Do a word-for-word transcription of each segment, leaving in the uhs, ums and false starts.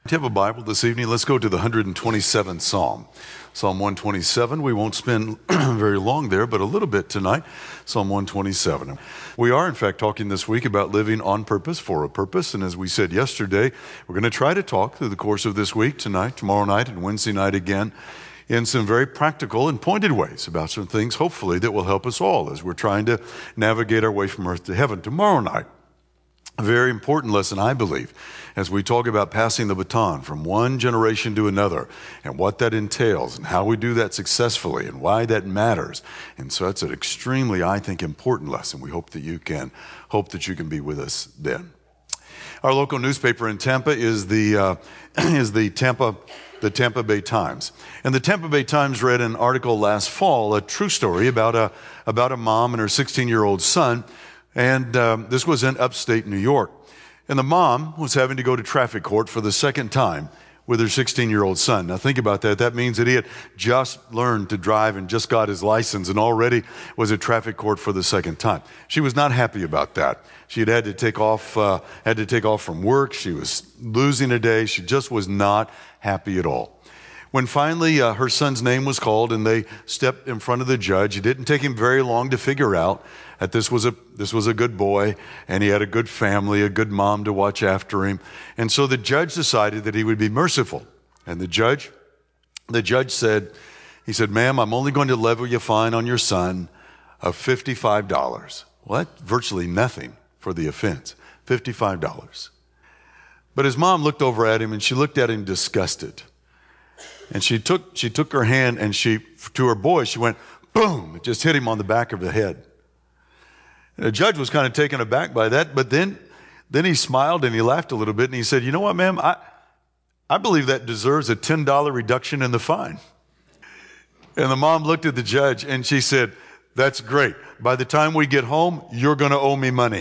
If you have a Bible this evening, let's go to the one hundred twenty-seventh Psalm. Psalm one twenty-seven, we won't spend very long there, but a little bit tonight. Psalm one twenty-seven. We are, in fact, talking this week about living on purpose, for a purpose. And as we said yesterday, we're going to try to talk through the course of this week, tonight, tomorrow night, and Wednesday night again, in some very practical and pointed ways about some things, hopefully, that will help us all as we're trying to navigate our way from earth to heaven. Tomorrow night, a very important lesson, I believe, as we talk about passing the baton from one generation to another and what that entails and how we do that successfully and why that matters. And so that's an extremely, I think, important lesson. We hope that you can, hope that you can be with us then. Our local newspaper in Tampa is the uh, is the Tampa the Tampa Bay Times. And the Tampa Bay Times read an article last fall, a true story about a about a mom and her sixteen-year-old son. And um, this was in upstate New York. And the mom was having to go to traffic court for the second time with her sixteen-year-old son. Now think about that. That means that he had just learned to drive and just got his license and already was at traffic court for the second time. She was not happy about that. She had had to take off, uh, had to take off from work. She was losing a day. She just was not happy at all. When finally uh, her son's name was called and they stepped in front of the judge, it didn't take him very long to figure out that this was a this was a good boy and he had a good family, a good mom to watch after him. And so the judge decided that he would be merciful. And the judge, the judge said, he said, "Ma'am, I'm only going to level you a fine on your son of fifty-five dollars. Well, that's virtually nothing for the offense, fifty-five dollars. But his mom looked over at him and she looked at him disgusted. And she took she took her hand and she, to her boy, she went, boom, it just hit him on the back of the head. And the judge was kind of taken aback by that, but then, then he smiled and he laughed a little bit and he said, "You know what, ma'am, I, I believe that deserves a ten dollars reduction in the fine." And the mom looked at the judge and she said, "That's great. By the time we get home, you're going to owe me money."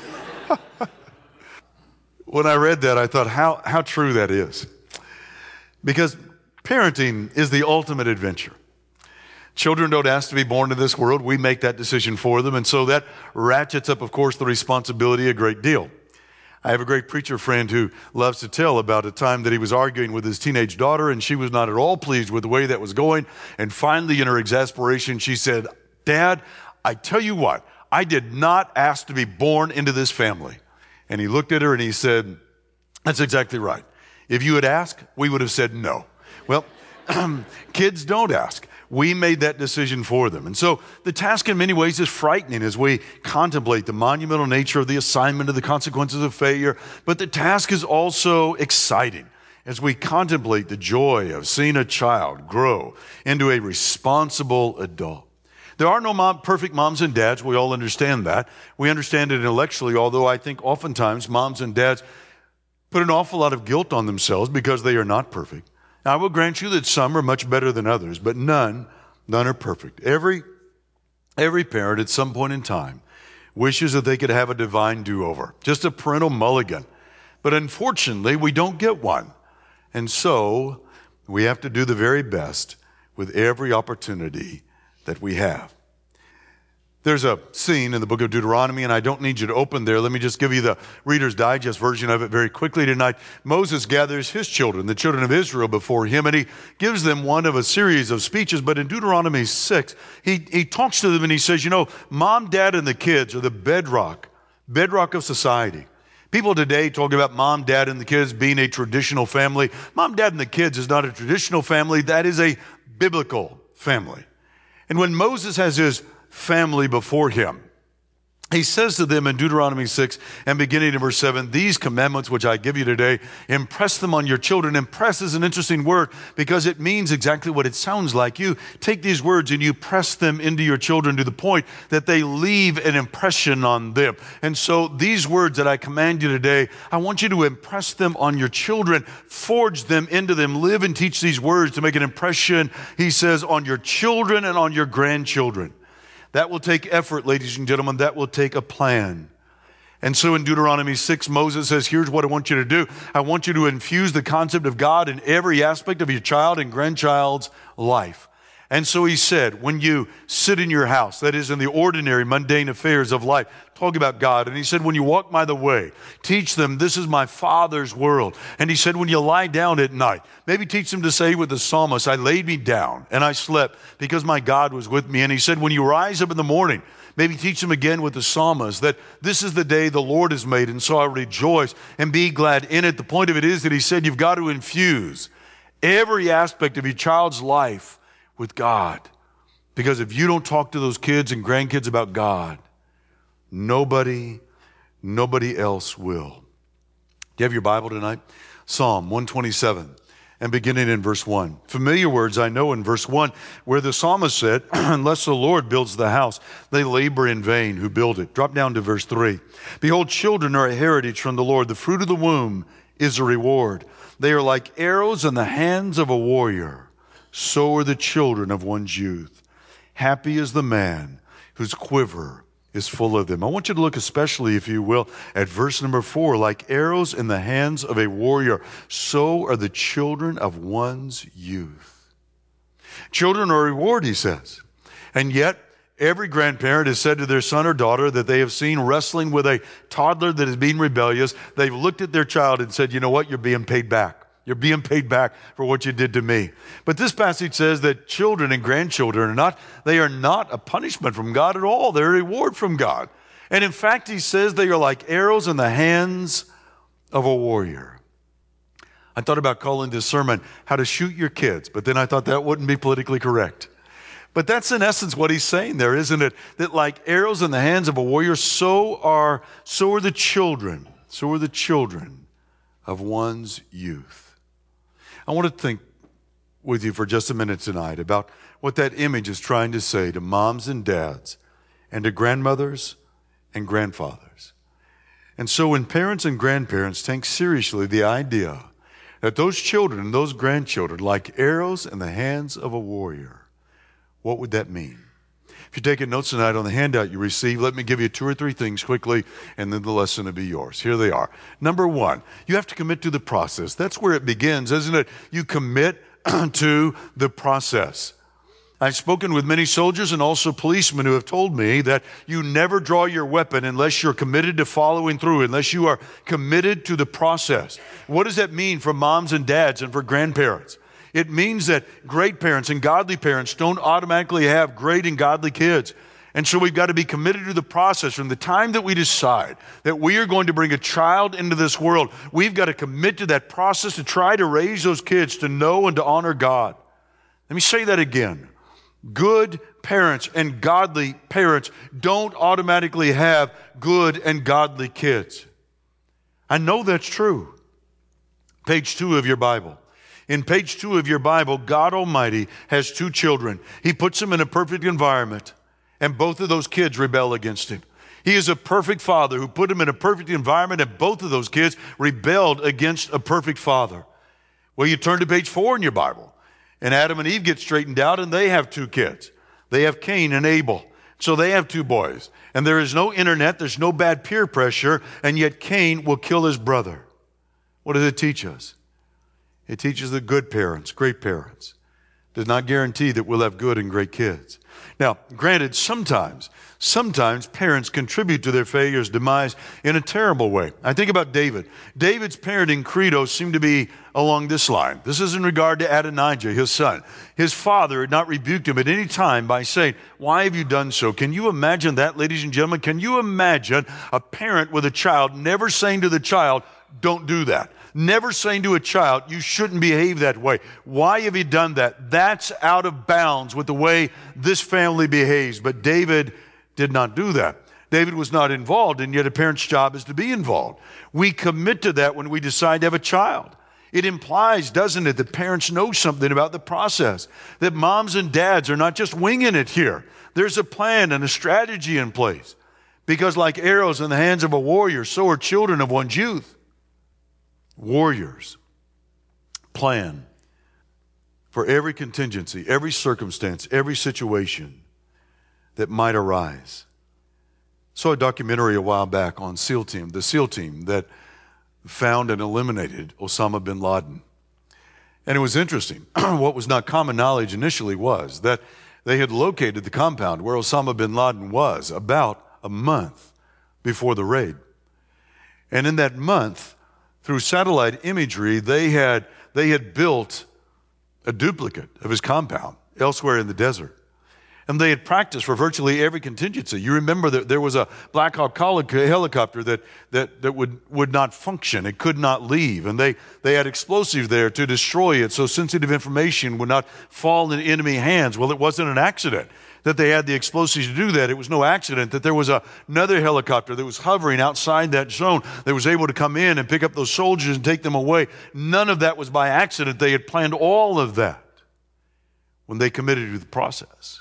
When I read that, I thought how, how true that is. Because parenting is the ultimate adventure. Children don't ask to be born into this world. We make that decision for them. And so that ratchets up, of course, the responsibility a great deal. I have a great preacher friend who loves to tell about a time that he was arguing with his teenage daughter, and she was not at all pleased with the way that was going. And finally, in her exasperation, she said, "Dad, I tell you what, I did not ask to be born into this family." And he looked at her and he said, "That's exactly right. If you had asked, we would have said no." Well, kids don't ask. We made that decision for them. And so the task in many ways is frightening as we contemplate the monumental nature of the assignment of the consequences of failure. But the task is also exciting as we contemplate the joy of seeing a child grow into a responsible adult. There are no mom, perfect moms and dads. We all understand that. We understand it intellectually, although I think oftentimes moms and dads put an awful lot of guilt on themselves because they are not perfect. Now, I will grant you that some are much better than others, but none, none are perfect. Every, every parent at some point in time wishes that they could have a divine do-over, just a parental mulligan. But unfortunately, we don't get one. And so we have to do the very best with every opportunity that we have. There's a scene in the book of Deuteronomy, and I don't need you to open there. Let me just give you the Reader's Digest version of it very quickly tonight. Moses gathers his children, the children of Israel, before him, and he gives them one of a series of speeches. But in Deuteronomy six, he, he talks to them and he says, you know, mom, dad, and the kids are the bedrock, bedrock of society. People today talk about mom, dad, and the kids being a traditional family. Mom, dad, and the kids is not a traditional family. That is a biblical family. And when Moses has his family before him, he says to them in Deuteronomy six and beginning in verse seven, "These commandments which I give you today, impress them on your children." Impress is an interesting word because it means exactly what it sounds like. You take these words and you press them into your children to the point that they leave an impression on them. And so these words that I command you today, I want you to impress them on your children, forge them into them, live and teach these words to make an impression, he says, on your children and on your grandchildren. That will take effort, ladies and gentlemen. That will take a plan. And so in Deuteronomy six, Moses says, here's what I want you to do. I want you to infuse the concept of God in every aspect of your child and grandchild's life. And so he said, when you sit in your house, that is in the ordinary, mundane affairs of life, talk about God. And he said, when you walk by the way, teach them, this is my Father's world. And he said, when you lie down at night, maybe teach them to say with the psalmist, I laid me down and I slept because my God was with me. And he said, when you rise up in the morning, maybe teach them again with the psalmist that this is the day the Lord has made, and so I rejoice and be glad in it. The point of it is that he said, you've got to infuse every aspect of your child's life with God. Because if you don't talk to those kids and grandkids about God, nobody, nobody else will. Do you have your Bible tonight? Psalm one twenty-seven, and beginning in verse one. Familiar words I know in verse one, where the psalmist said, unless the Lord builds the house, they labor in vain who build it. Drop down to verse three. Behold, children are a heritage from the Lord. The fruit of the womb is a reward. They are like arrows in the hands of a warrior. So are the children of one's youth. Happy is the man whose quiver is full of them. I want you to look especially, if you will, at verse number four. Like arrows in the hands of a warrior, so are the children of one's youth. Children are a reward, he says. And yet, every grandparent has said to their son or daughter that they have seen wrestling with a toddler that is being rebellious. They've looked at their child and said, you know what, you're being paid back. You're being paid back for what you did to me. But this passage says that children and grandchildren are not, they are not a punishment from God at all. They're a reward from God. And in fact, he says they are like arrows in the hands of a warrior. I thought about calling this sermon, How to Shoot Your Kids, but then I thought that wouldn't be politically correct. But that's in essence what he's saying there, isn't it? That like arrows in the hands of a warrior, so are, so are the children, so are the children of one's youth. I want to think with you for just a minute tonight about what that image is trying to say to moms and dads and to grandmothers and grandfathers. And so when parents and grandparents take seriously the idea that those children and those grandchildren, like arrows in the hands of a warrior, what would that mean? If you're taking notes tonight on the handout you received, let me give you two or three things quickly, and then the lesson will be yours. Here they are. Number one, you have to commit to the process. That's where it begins, isn't it? You commit to the process. I've spoken with many soldiers and also policemen who have told me that you never draw your weapon unless you're committed to following through, unless you are committed to the process. What does that mean for moms and dads and for grandparents? It means that great parents and godly parents don't automatically have great and godly kids. And so we've got to be committed to the process. From the time that we decide that we are going to bring a child into this world, we've got to commit to that process to try to raise those kids to know and to honor God. Let me say that again. Good parents and godly parents don't automatically have good and godly kids. I know that's true. Page two of your Bible. In page two of your Bible, God Almighty has two children. He puts them in a perfect environment, and both of those kids rebel against him. He is a perfect father who put them in a perfect environment, and both of those kids rebelled against a perfect father. Well, you turn to page four in your Bible, and Adam and Eve get straightened out, and they have two kids. They have Cain and Abel. So they have two boys. And there is no internet, there's no bad peer pressure, and yet Cain will kill his brother. What does it teach us? It teaches that good parents, great parents, does not guarantee that we'll have good and great kids. Now, granted, sometimes, sometimes parents contribute to their failure's demise in a terrible way. I think about David. David's parenting credo seemed to be along this line. This is in regard to Adonijah, his son. His father had not rebuked him at any time by saying, "Why have you done so?" Can you imagine that, ladies and gentlemen? Can you imagine a parent with a child never saying to the child, "Don't do that"? Never saying to a child, "You shouldn't behave that way. Why have you done that?" That's out of bounds with the way this family behaves. But David did not do that. David was not involved, and yet a parent's job is to be involved. We commit to that when we decide to have a child. It implies, doesn't it, that parents know something about the process, that moms and dads are not just winging it here. There's a plan and a strategy in place. Because like arrows in the hands of a warrior, so are children of one's youth. Warriors plan for every contingency, every circumstance, every situation that might arise. Saw a documentary a while back on SEAL Team, the SEAL Team that found and eliminated Osama bin Laden. And it was interesting. What was not common knowledge initially was that they had located the compound where Osama bin Laden was about a month before the raid. And in that month, through satellite imagery, they had, they had built a duplicate of his compound elsewhere in the desert. And they had practiced for virtually every contingency. You remember that there was a Black Hawk helicopter that, that, that would, would not function. It could not leave. And they, they had explosives there to destroy it so sensitive information would not fall in enemy hands. Well, it wasn't an accident that they had the explosives to do that. It was no accident that there was a, another helicopter that was hovering outside that zone that was able to come in and pick up those soldiers and take them away. None of that was by accident. They had planned all of that when they committed to the process.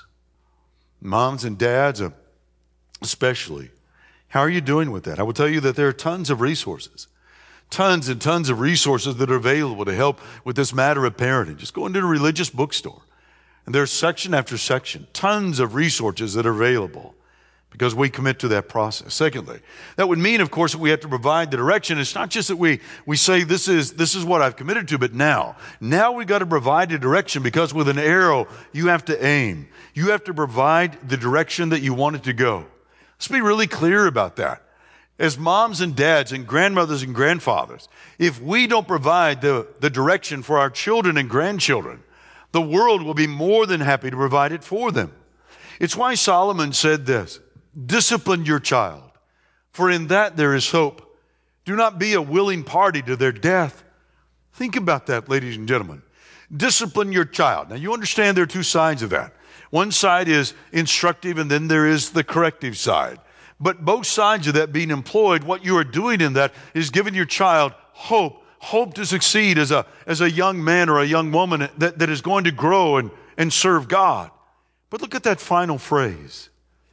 Moms and dads, especially, how are you doing with that? I will tell you that there are tons of resources, tons and tons of resources that are available to help with this matter of parenting. Just go into a religious bookstore, and there's section after section, tons of resources that are available because we commit to that process. Secondly, that would mean, of course, that we have to provide the direction. It's not just that we, we say, this is, this is what I've committed to, but now, now we've got to provide the direction because with an arrow, you have to aim. You have to provide the direction that you want it to go. Let's be really clear about that. As moms and dads and grandmothers and grandfathers, if we don't provide the, the direction for our children and grandchildren, the world will be more than happy to provide it for them. It's why Solomon said this, discipline your child, for in that there is hope. Do not be a willing party to their death. Think about that, ladies and gentlemen. Discipline your child. Now, you understand there are two sides of that. One side is instructive, and then there is the corrective side. But both sides of that being employed, what you are doing in that is giving your child hope, hope to succeed as a, as a young man or a young woman that, that is going to grow and, and serve God. But look at that final phrase.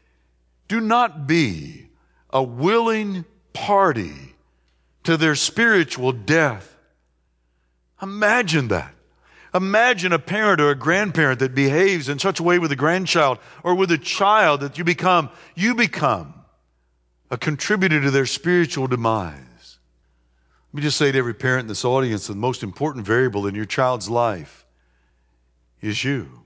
Do not be a willing party to their spiritual death. Imagine that. Imagine a parent or a grandparent that behaves in such a way with a grandchild or with a child that you become, you become a contributor to their spiritual demise. Let me just say to every parent in this audience, the most important variable in your child's life is you.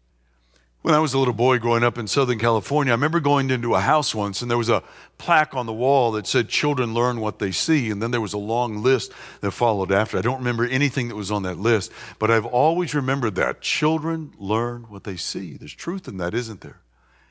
When I was a little boy growing up in Southern California, I remember going into a house once and there was a plaque on the wall that said, children learn what they see. And then there was a long list that followed after. I don't remember anything that was on that list, but I've always remembered that. Children learn what they see. There's truth in that, isn't there?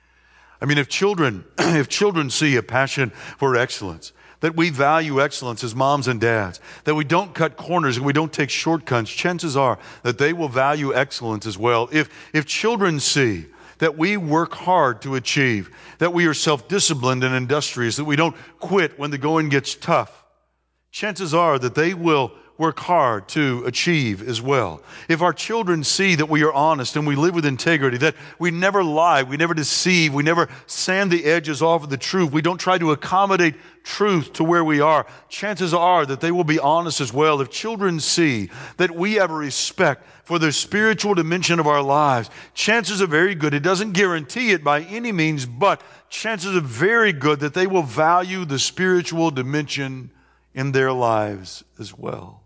I mean, if children, if children see a passion for excellence, that we value excellence as moms and dads, that we don't cut corners and we don't take shortcuts, chances are that they will value excellence as well. If, if children see that we work hard to achieve, that we are self-disciplined and industrious, that we don't quit when the going gets tough, chances are that they will work hard to achieve as well. If our children see that we are honest and we live with integrity, that we never lie, we never deceive, we never sand the edges off of the truth, we don't try to accommodate truth to where we are, chances are that they will be honest as well. If children see that we have a respect for the spiritual dimension of our lives, chances are very good, it doesn't guarantee it by any means, but chances are very good that they will value the spiritual dimension in their lives as well.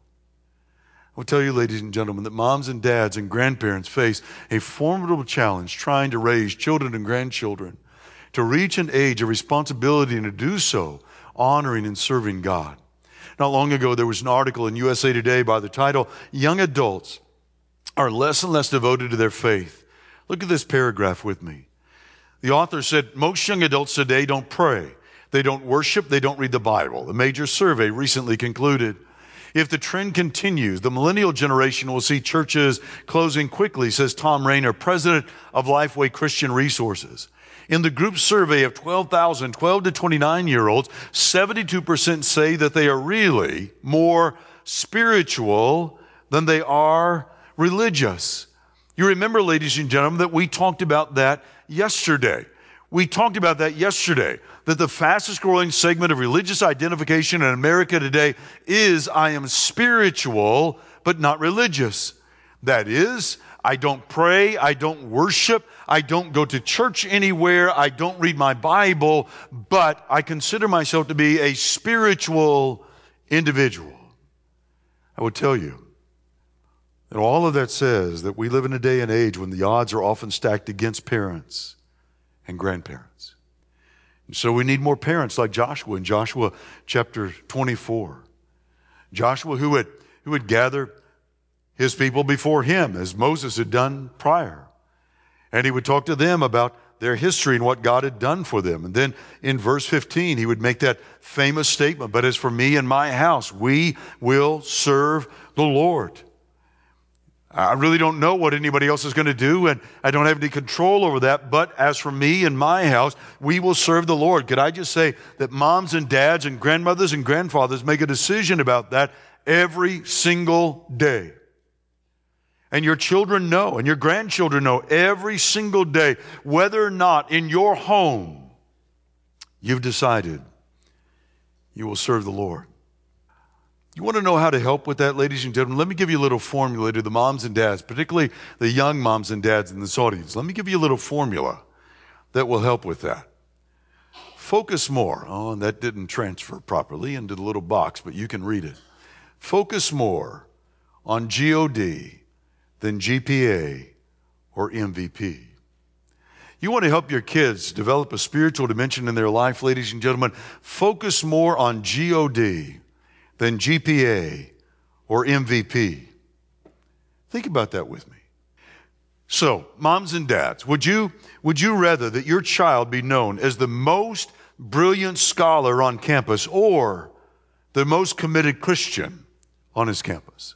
I will tell you, ladies and gentlemen, that moms and dads and grandparents face a formidable challenge trying to raise children and grandchildren to reach an age of responsibility and to do so honoring and serving God. Not long ago, there was an article in U S A Today by the title, Young Adults Are Less and Less Devoted to Their Faith. Look at this paragraph with me. The author said, most young adults today don't pray. They don't worship. They don't read the Bible. A major survey recently concluded. If the trend continues, the millennial generation will see churches closing quickly, says Tom Rayner, president of Lifeway Christian Resources. In the group survey of twelve thousand twelve to twenty-nine-year-olds, seventy-two percent say that they are really more spiritual than they are religious. You remember, ladies and gentlemen, that we talked about that yesterday. We talked about that yesterday, that the fastest growing segment of religious identification in America today is I am spiritual, but not religious. That is, I don't pray, I don't worship, I don't go to church anywhere, I don't read my Bible, but I consider myself to be a spiritual individual. I would tell you And all of that says that we live in a day and age when the odds are often stacked against parents and grandparents. And so we need more parents like Joshua in Joshua chapter twenty-four. Joshua who would, who would gather his people before him as Moses had done prior. And he would talk to them about their history and what God had done for them. And then in verse fifteen, he would make that famous statement, "But as for me and my house, we will serve the Lord." I really don't know what anybody else is going to do, and I don't have any control over that. But as for me and my house, we will serve the Lord. Could I just say that moms and dads and grandmothers and grandfathers make a decision about that every single day? And your children know, and your grandchildren know every single day, whether or not in your home you've decided you will serve the Lord. You want to know how to help with that, ladies and gentlemen? Let me give you a little formula to the moms and dads, particularly the young moms and dads in this audience. Let me give you a little formula that will help with that. Focus more. Oh, and that didn't transfer properly into the little box, but you can read it. Focus more on G O D than G P A or M V P. You want to help your kids develop a spiritual dimension in their life, ladies and gentlemen? Focus more on G O D than G P A or M V P. Think about that with me. So, moms and dads, would you, would you rather that your child be known as the most brilliant scholar on campus or the most committed Christian on his campus?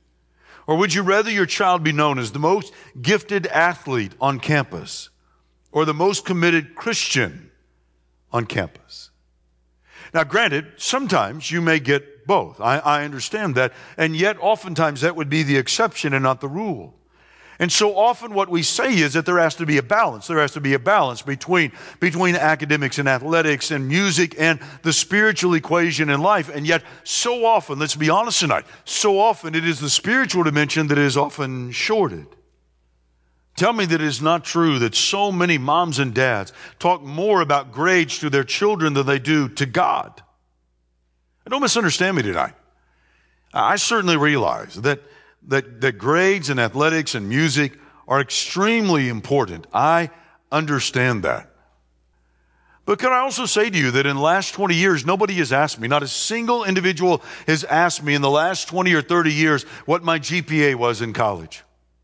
Or would you rather your child be known as the most gifted athlete on campus or the most committed Christian on campus? Now, granted, sometimes you may get both. I, I understand that. And yet, oftentimes, that would be the exception and not the rule. And so often what we say is that there has to be a balance. There has to be a balance between, between academics and athletics and music and the spiritual equation in life. And yet, so often, let's be honest tonight, so often it is the spiritual dimension that is often shorted. Tell me that it is not true that so many moms and dads talk more about grades to their children than they do to God. And don't misunderstand me tonight. I certainly realize that, that, that grades in athletics and music are extremely important. I understand that. But can I also say to you that in the last twenty years, nobody has asked me, not a single individual has asked me in the last twenty or thirty years what my G P A was in college.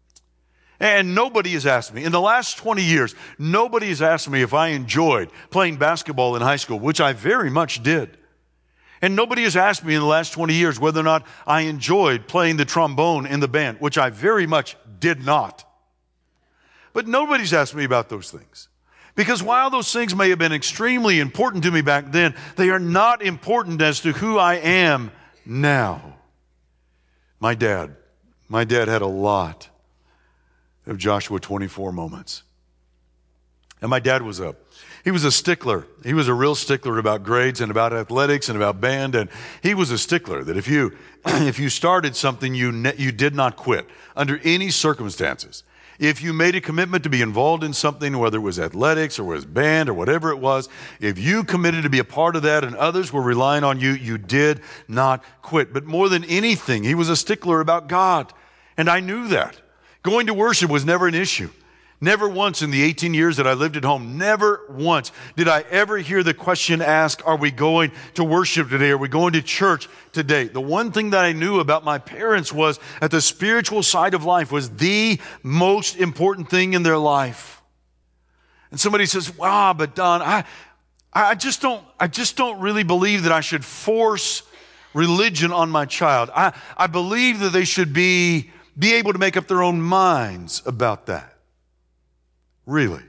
And nobody has asked me. In the last twenty years, nobody has asked me if I enjoyed playing basketball in high school, which I very much did. And nobody has asked me in the last twenty years whether or not I enjoyed playing the trombone in the band, which I very much did not. But nobody's asked me about those things. Because while those things may have been extremely important to me back then, they are not important as to who I am now. My dad, my dad had a lot of Joshua twenty-four moments. And my dad was a He was a stickler. He was a real stickler about grades and about athletics and about band. And he was a stickler that if you, if you started something, you, ne- you did not quit under any circumstances. If you made a commitment to be involved in something, whether it was athletics or was band or whatever it was, if you committed to be a part of that and others were relying on you, you did not quit. But more than anything, he was a stickler about God. And I knew that. Going to worship was never an issue. Never once in the eighteen years that I lived at home, never once did I ever hear the question asked, are we going to worship today? Are we going to church today? The one thing that I knew about my parents was that the spiritual side of life was the most important thing in their life. And somebody says, wow, but Don, I, I just don't, I just don't really believe that I should force religion on my child. I, I believe that they should be, be able to make up their own minds about that. Really?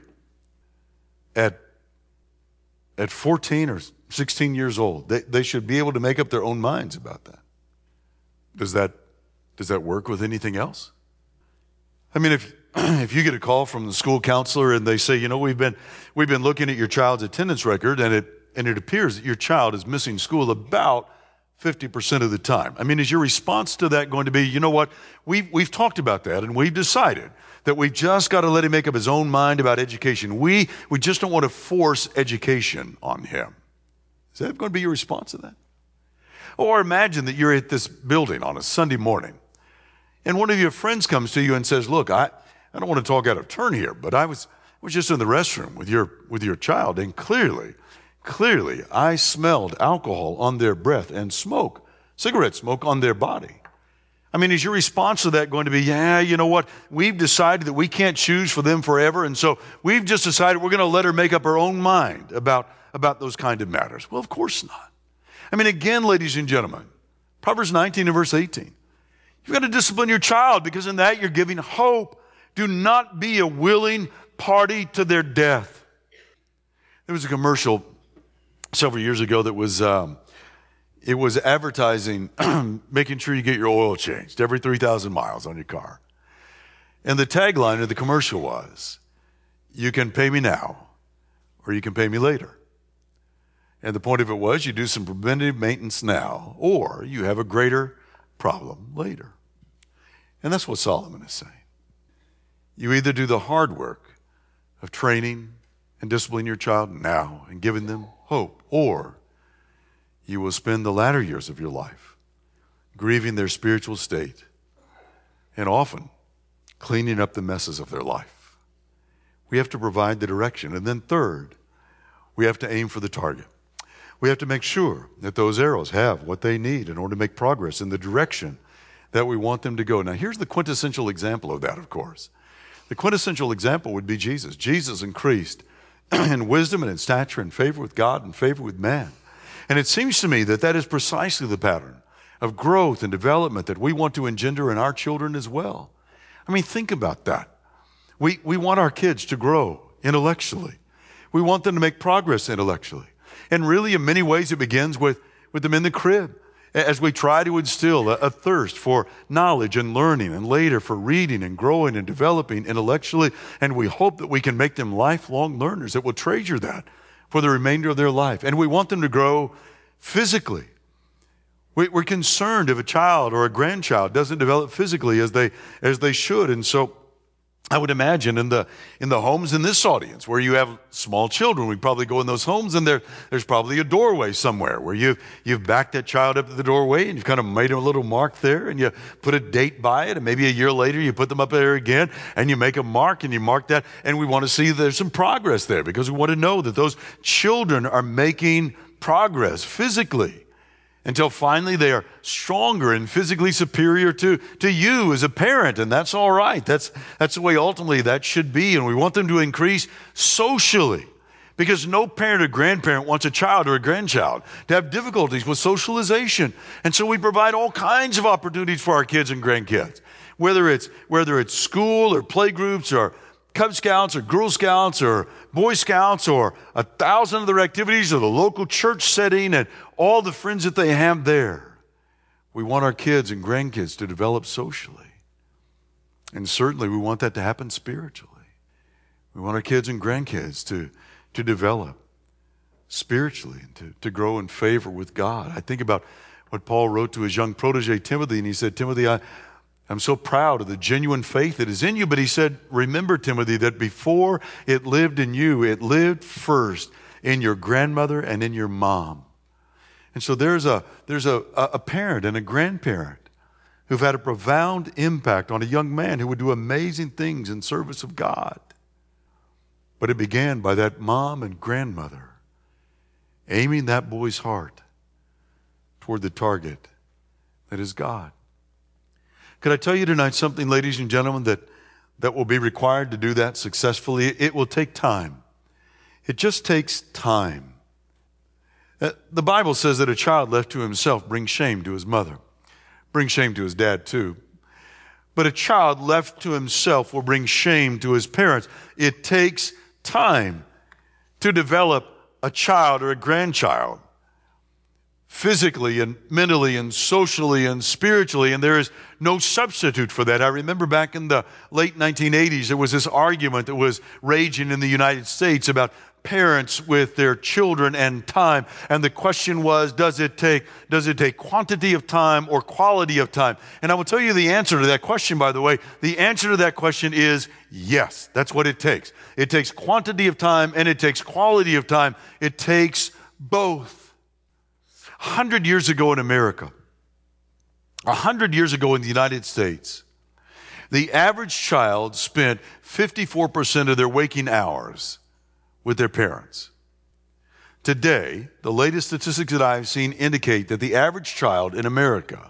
At, at fourteen or sixteen years old, they, they should be able to make up their own minds about that. Does that, does that work with anything else? I mean, if, if you get a call from the school counselor and they say, you know, we've been, we've been looking at your child's attendance record and it, and it appears that your child is missing school about fifty percent of the time. I mean, is your response to that going to be, you know what, we've, we've talked about that and we've decided that we've just got to let him make up his own mind about education. We, we just don't want to force education on him. Is that going to be your response to that? Or imagine that you're at this building on a Sunday morning And one of your friends comes to you and says, look, I, I don't want to talk out of turn here, but I was, I was just in the restroom with your, with your child, and clearly, clearly I smelled alcohol on their breath and smoke, cigarette smoke on their body. I mean, is your response to that going to be, yeah, you know what? We've decided that we can't choose for them forever, and so we've just decided we're going to let her make up her own mind about, about those kind of matters. Well, of course not. I mean, again, ladies and gentlemen, Proverbs nineteen and verse eighteen. You've got to discipline your child, because in that you're giving hope. Do not be a willing party to their death. There was a commercial several years ago that was... Um, It was advertising, making sure you get your oil changed every three thousand miles on your car. And the tagline of the commercial was, you can pay me now, or you can pay me later. And the point of it was, you do some preventative maintenance now, or you have a greater problem later. And that's what Solomon is saying. You either do the hard work of training and disciplining your child now and giving them hope, or you will spend the latter years of your life grieving their spiritual state and often cleaning up the messes of their life. We have to provide the direction. And then third, we have to aim for the target. We have to make sure that those arrows have what they need in order to make progress in the direction that we want them to go. Now, here's the quintessential example of that, of course. The quintessential example would be Jesus. Jesus increased in wisdom and in stature and favor with God and favor with man. And it seems to me that that is precisely the pattern of growth and development that we want to engender in our children as well. I mean, think about that. We, we want our kids to grow intellectually. We want them to make progress intellectually. And really, in many ways, it begins with, with them in the crib, as we try to instill a, a thirst for knowledge and learning, and later for reading and growing and developing intellectually. And we hope that we can make them lifelong learners that will treasure that for the remainder of their life. And we want them to grow physically. We, we're concerned if a child or a grandchild doesn't develop physically as they as they should. And so I would imagine in the in the homes in this audience where you have small children, we probably go in those homes, and there there's probably a doorway somewhere where you've you've backed that child up to the doorway, and you've kind of made a little mark there, and you put a date by it, and maybe a year later you put them up there again, and you make a mark, and you mark that, and we want to see there's some progress there, because we want to know that those children are making progress physically, until finally they are stronger and physically superior to, to you as a parent. And that's all right. That's, that's the way ultimately that should be. And we want them to increase socially, because no parent or grandparent wants a child or a grandchild to have difficulties with socialization. And so we provide all kinds of opportunities for our kids and grandkids, whether it's, whether it's school or play groups or Cub Scouts or Girl Scouts or Boy Scouts or a thousand other activities, or the local church setting and all the friends that they have there. We want our kids and grandkids to develop socially. And certainly we want that to happen spiritually. We want our kids and grandkids to, to develop spiritually and to, to grow in favor with God. I think about what Paul wrote to his young protege Timothy, and he said, Timothy, I I'm so proud of the genuine faith that is in you. But he said, remember, Timothy, that before it lived in you, it lived first in your grandmother and in your mom. And so there's a, there's a, a parent and a grandparent who've had a profound impact on a young man who would do amazing things in service of God. But it began by that mom and grandmother aiming that boy's heart toward the target that is God. Could I tell you tonight something, ladies and gentlemen, that, that will be required to do that successfully? It will take time. It just takes time. Uh, the Bible says that a child left to himself brings shame to his mother, brings shame to his dad too. But a child left to himself will bring shame to his parents. It takes time to develop a child or a grandchild, physically and mentally and socially and spiritually, and there is no substitute for that. I remember back in the late nineteen eighties, there was this argument that was raging in the United States about parents with their children and time. And the question was, does it take, does it take quantity of time or quality of time? And I will tell you the answer to that question, by the way. The answer to that question is yes. That's what it takes. It takes quantity of time and it takes quality of time. It takes both. A hundred years ago in America, a hundred years ago in the United States, the average child spent fifty-four percent of their waking hours with their parents. Today, the latest statistics that I've seen indicate that the average child in America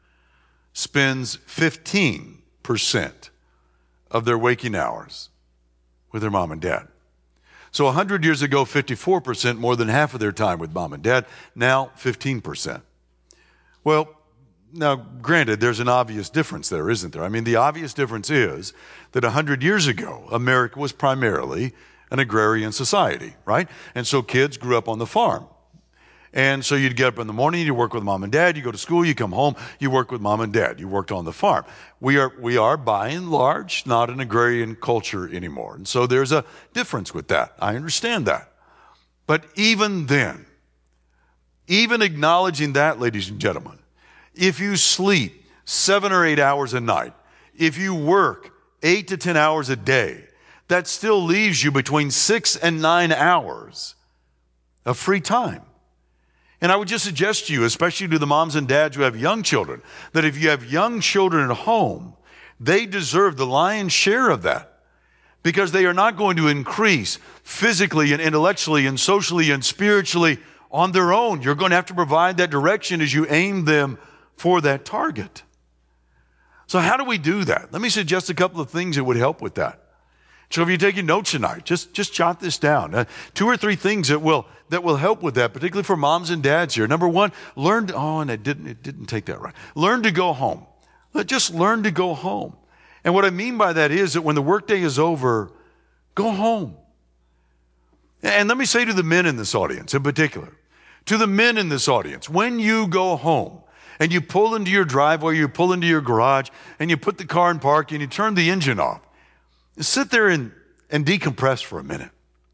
spends fifteen percent of their waking hours with their mom and dad. So one hundred years ago, fifty-four percent, more than half of their time with mom and dad. Now, fifteen percent. Well, now, granted, there's an obvious difference there, isn't there? I mean, the obvious difference is that one hundred years ago, America was primarily an agrarian society, right? And so kids grew up on the farm. And so you'd get up in the morning, you work with mom and dad, you go to school, you come home, you work with mom and dad. You worked on the farm. We are, we are by and large, not an agrarian culture anymore. And so there's a difference with that. I understand that. But even then, even acknowledging that, ladies and gentlemen, if you sleep seven or eight hours a night, if you work eight to ten hours a day, that still leaves you between six and nine hours of free time. And I would just suggest to you, especially to the moms and dads who have young children, that if you have young children at home, they deserve the lion's share of that, because they are not going to increase physically and intellectually and socially and spiritually on their own. You're going to have to provide that direction as you aim them for that target. So how do we do that? Let me suggest a couple of things that would help with that. So if you're taking notes tonight, just, just jot this down. Uh, two or three things that will, that will help with that, particularly for moms and dads here. Number one, learn to, oh, and it didn't, it didn't take that right. Learn to go home. Just learn to go home. And what I mean by that is that when the workday is over, go home. And let me say to the men in this audience in particular, to the men in this audience, when you go home and you pull into your driveway, you pull into your garage, and you put the car in park and you turn the engine off, sit there and, and decompress for a minute.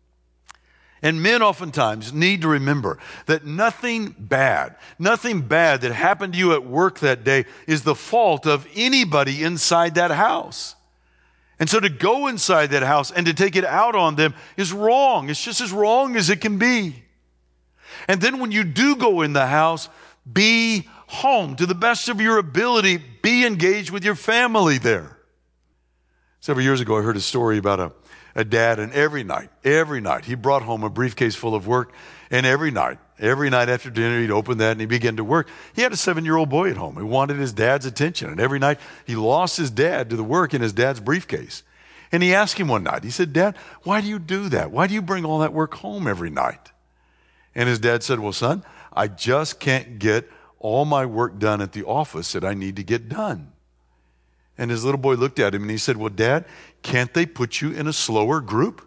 And men oftentimes need to remember that nothing bad, nothing bad that happened to you at work that day is the fault of anybody inside that house. And so to go inside that house and to take it out on them is wrong. It's just as wrong as it can be. And then when you do go in the house, be home to the best of your ability. Be engaged with your family there. Several years ago, I heard a story about a, a dad, and every night, every night, he brought home a briefcase full of work, and every night, every night after dinner, he'd open that and he'd begin to work. He had a seven-year-old boy at home who wanted his dad's attention, and every night, he lost his dad to the work in his dad's briefcase. And he asked him one night, he said, "Dad, why do you do that? Why do you bring all that work home every night?" And his dad said, "Well, son, I just can't get all my work done at the office that I need to get done." And his little boy looked at him and he said, "Well, Dad, can't they put you in a slower group?"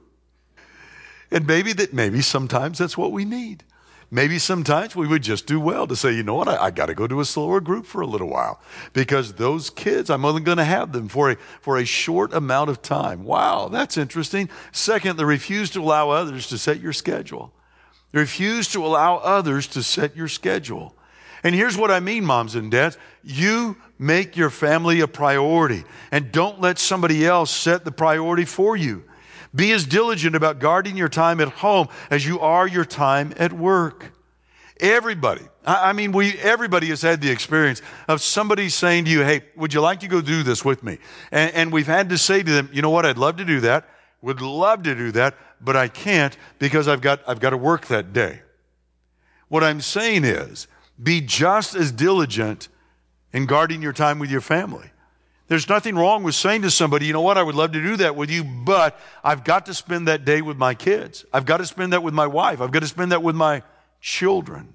And maybe that, maybe sometimes that's what we need. Maybe sometimes we would just do well to say, you know what, I, I got to go to a slower group for a little while, because those kids, I'm only going to have them for a, for a short amount of time. Wow, that's interesting. Second, they refuse to allow others to set your schedule. They refuse to allow others to set your schedule. And here's what I mean, moms and dads. You make your family a priority, and don't let somebody else set the priority for you. Be as diligent about guarding your time at home as you are your time at work. Everybody, I mean, we, everybody has had the experience of somebody saying to you, "Hey, would you like to go do this with me?" And, and we've had to say to them, "You know what, I'd love to do that. Would love to do that, but I can't because I've got, I've got to work that day." What I'm saying is, be just as diligent in guarding your time with your family. There's nothing wrong with saying to somebody, "You know what, I would love to do that with you, but I've got to spend that day with my kids. I've got to spend that with my wife. I've got to spend that with my children."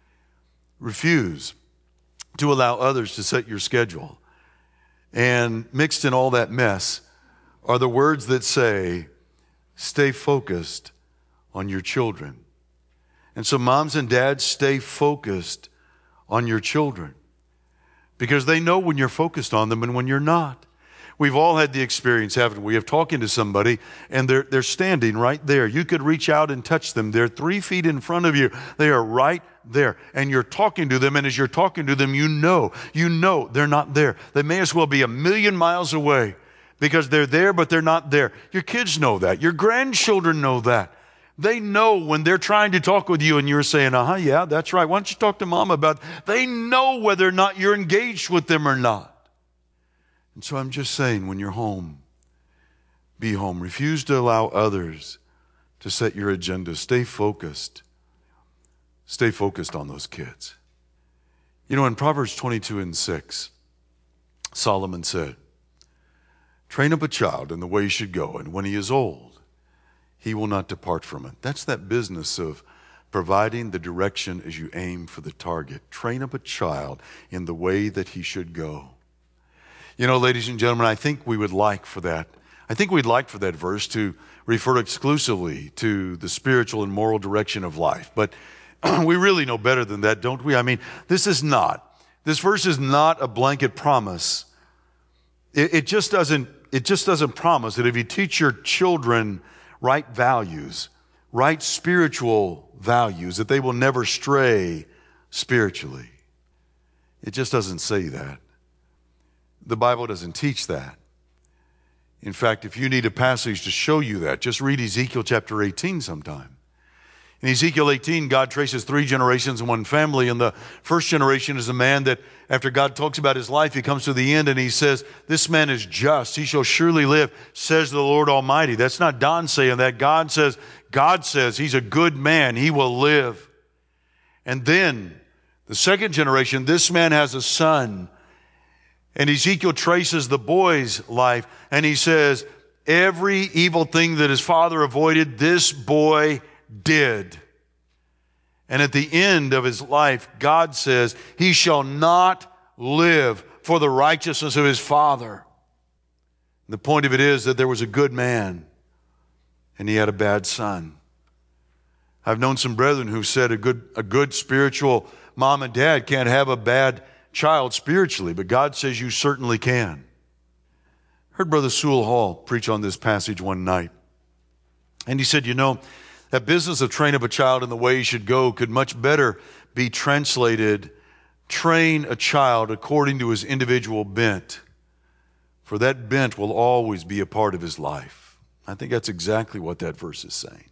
Refuse to allow others to set your schedule. And mixed in all that mess are the words that say, stay focused on your children. And so moms and dads, stay focused on your children, because they know when you're focused on them and when you're not. We've all had the experience, haven't we, of talking to somebody and they're, they're standing right there. You could reach out and touch them. They're three feet in front of you. They are right there. And you're talking to them, and as you're talking to them, you know, you know they're not there. They may as well be a million miles away because they're there, but they're not there. Your kids know that. Your grandchildren know that. They know when they're trying to talk with you and you're saying, "Uh-huh, yeah, that's right. Why don't you talk to mom about it?" They know whether or not you're engaged with them or not. And so I'm just saying, when you're home, be home. Refuse to allow others to set your agenda. Stay focused. Stay focused on those kids. You know, in Proverbs twenty-two and six, Solomon said, train up a child in the way he should go, and when he is old, he will not depart from it. That's that business of providing the direction as you aim for the target. Train up a child in the way that he should go. You know, ladies and gentlemen, I think we would like for that. I think we'd like for that verse to refer exclusively to the spiritual and moral direction of life. But we really know better than that, don't we? I mean, this is not, this verse is not a blanket promise. It, it just doesn't, it just doesn't promise that if you teach your children right values, right spiritual values, that they will never stray spiritually. It just doesn't say that. The Bible doesn't teach that. In fact, if you need a passage to show you that, just read Ezekiel chapter eighteen sometime. In Ezekiel eighteen, God traces three generations in one family, and the first generation is a man that, after God talks about his life, he comes to the end and he says, this man is just, he shall surely live, says the Lord Almighty. That's not Don saying that. God says, God says he's a good man, he will live. And then, the second generation, this man has a son, and Ezekiel traces the boy's life, and he says, every evil thing that his father avoided, this boy did. And at the end of his life, God says, he shall not live for the righteousness of his father. The point of it is that there was a good man, and he had a bad son. I've known some brethren who said a good, a good spiritual mom and dad can't have a bad child spiritually, but God says you certainly can. I heard Brother Sewell Hall preach on this passage one night. And he said, you know, that business of train up a child in the way he should go could much better be translated, train a child according to his individual bent, for that bent will always be a part of his life. I think that's exactly what that verse is saying.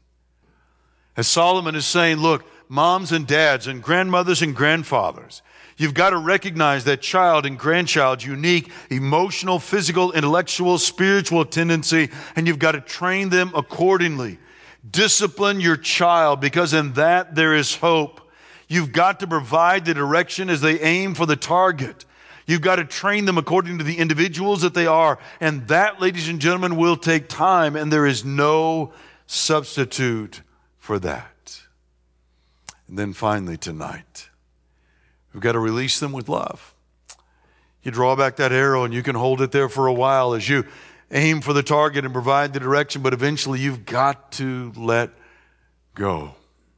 As Solomon is saying, look, moms and dads and grandmothers and grandfathers, you've got to recognize that child and grandchild's unique emotional, physical, intellectual, spiritual tendency, and you've got to train them accordingly. Discipline your child, because in that there is hope. You've got to provide the direction as they aim for the target. You've got to train them according to the individuals that they are. And that, ladies and gentlemen, will take time, and there is no substitute for that. And then finally tonight, we've got to release them with love. You draw back that arrow and you can hold it there for a while as you aim for the target and provide the direction, but eventually you've got to let go.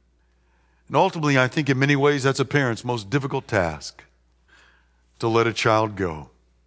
And ultimately, I think in many ways that's a parent's most difficult task, to let a child go.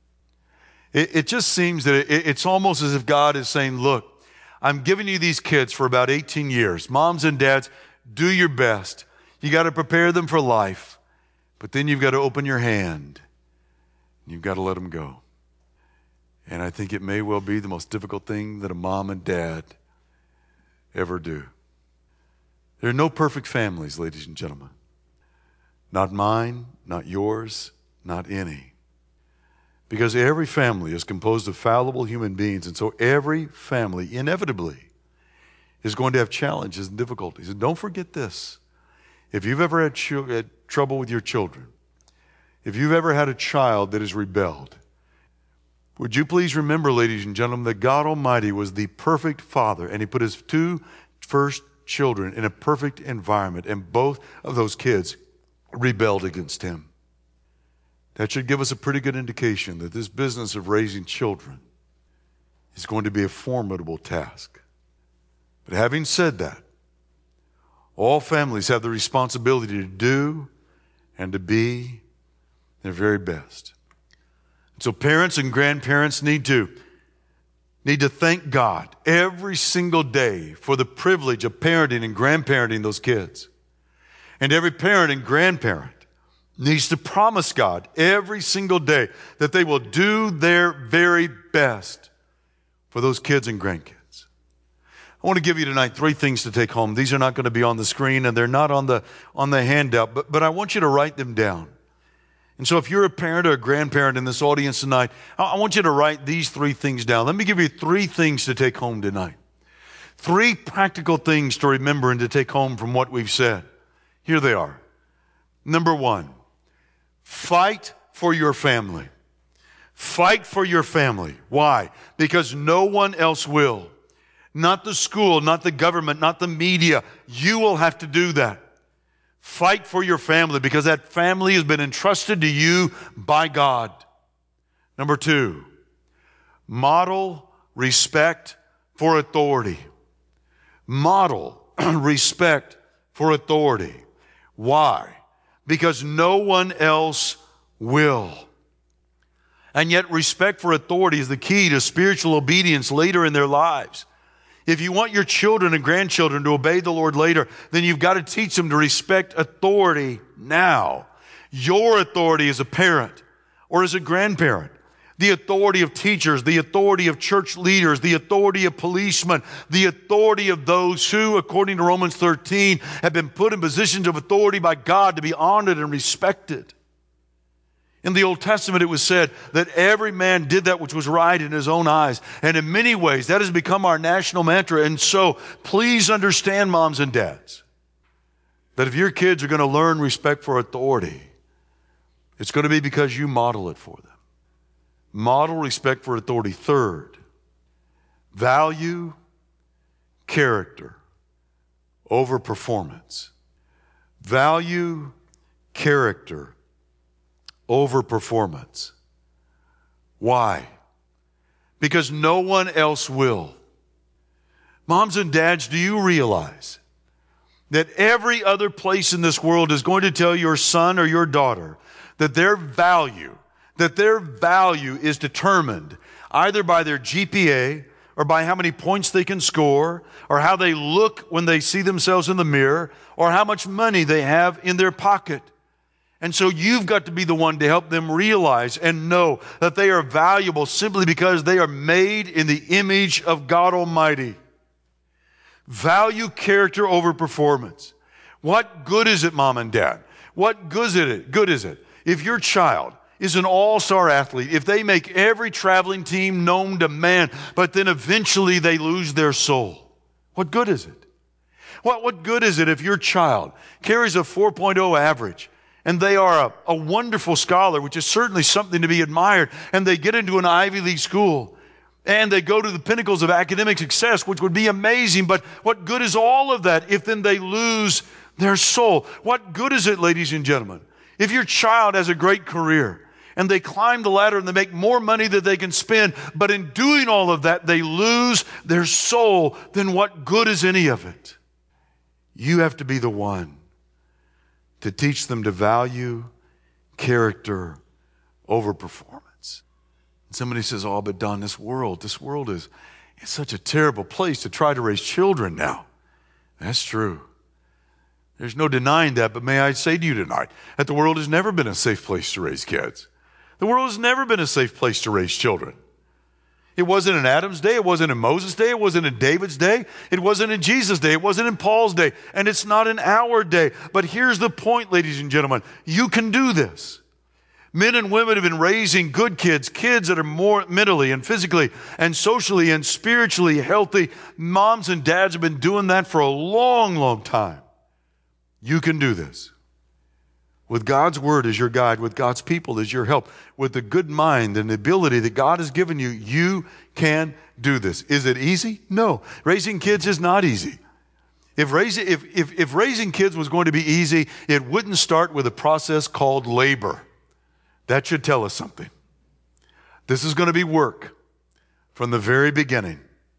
It, it just seems that it, it's almost as if God is saying, look, I'm giving you these kids for about eighteen years. Moms and dads, do your best. You got to prepare them for life. But then you've got to open your hand. And you've got to let them go. And I think it may well be the most difficult thing that a mom and dad ever do. There are no perfect families, ladies and gentlemen. Not mine, not yours, not any. Because every family is composed of fallible human beings, and so every family inevitably is going to have challenges and difficulties. And don't forget this. If you've ever had, ch- had trouble with your children, if you've ever had a child that has rebelled, would you please remember, ladies and gentlemen, that God Almighty was the perfect father, and he put his two first children in a perfect environment, and both of those kids rebelled against him. That should give us a pretty good indication that this business of raising children is going to be a formidable task. But having said that, all families have the responsibility to do and to be their very best. So parents and grandparents need to, need to thank God every single day for the privilege of parenting and grandparenting those kids. And every parent and grandparent needs to promise God every single day that they will do their very best for those kids and grandkids. I want to give you tonight three things to take home. These are not going to be on the screen and they're not on the, on the handout, but, but I want you to write them down. And so if you're a parent or a grandparent in this audience tonight, I want you to write these three things down. Let me give you three things to take home tonight. Three practical things to remember and to take home from what we've said. Here they are. Number one, fight for your family. Fight for your family. Why? Because no one else will. Not the school, not the government, not the media. You will have to do that. Fight for your family because that family has been entrusted to you by God. Number two, model respect for authority. Model respect for authority. Why? Because no one else will. And yet respect for authority is the key to spiritual obedience later in their lives. If you want your children and grandchildren to obey the Lord later, then you've got to teach them to respect authority now. Your authority as a parent or as a grandparent, the authority of teachers, the authority of church leaders, the authority of policemen, the authority of those who, according to Romans thirteen, have been put in positions of authority by God to be honored and respected. In the Old Testament, it was said that every man did that which was right in his own eyes. And in many ways, that has become our national mantra. And so, please understand, moms and dads, that if your kids are going to learn respect for authority, it's going to be because you model it for them. Model respect for authority. Third, value character over performance. Value character over performance. Why? Because no one else will. Moms and dads, do you realize that every other place in this world is going to tell your son or your daughter that their value, that their value is determined either by their G P A or by how many points they can score or how they look when they see themselves in the mirror or how much money they have in their pocket? And so you've got to be the one to help them realize and know that they are valuable simply because they are made in the image of God Almighty. Value character over performance. What good is it, mom and dad? What good is it? Good is it if your child is an all-star athlete, if they make every traveling team known to man, but then eventually they lose their soul? What good is it? What, what good is it if your child carries a four point oh average and they are a, a wonderful scholar, which is certainly something to be admired, and they get into an Ivy League school, and they go to the pinnacles of academic success, which would be amazing, but what good is all of that if then they lose their soul? What good is it, ladies and gentlemen, if your child has a great career, and they climb the ladder and they make more money than they can spend, but in doing all of that, they lose their soul, then what good is any of it? You have to be the one to teach them to value character over performance. And somebody says, oh, but Don, this world, this world is it's such a terrible place to try to raise children now. That's true. There's no denying that, but may I say to you tonight that the world has never been a safe place to raise kids. The world has never been a safe place to raise children. It wasn't in Adam's day. It wasn't in Moses' day. It wasn't in David's day. It wasn't in Jesus' day. It wasn't in Paul's day. And it's not in our day. But here's the point, ladies and gentlemen. You can do this. Men and women have been raising good kids, kids that are more mentally and physically and socially and spiritually healthy. Moms and dads have been doing that for a long, long time. You can do this. With God's word as your guide, with God's people as your help, with the good mind and the ability that God has given you, you can do this. Is it easy? No. Raising kids is not easy. If raising, if, if, if raising kids was going to be easy, it wouldn't start with a process called labor. That should tell us something. This is going to be work from the very beginning.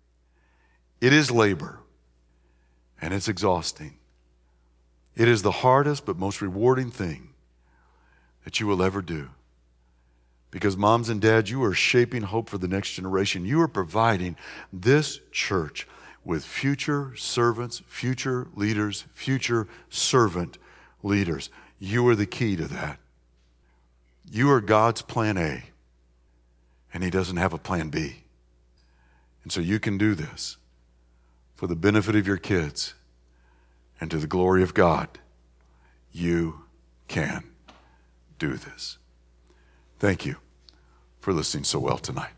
It is labor, and it's exhausting. It is the hardest but most rewarding thing that you will ever do. Because moms and dads, you are shaping hope for the next generation. You are providing this church with future servants, future leaders, future servant leaders. You are the key to that. You are God's plan A, and He doesn't have a plan B. And so you can do this for the benefit of your kids and to the glory of God. You can do this. Thank you for listening so well tonight.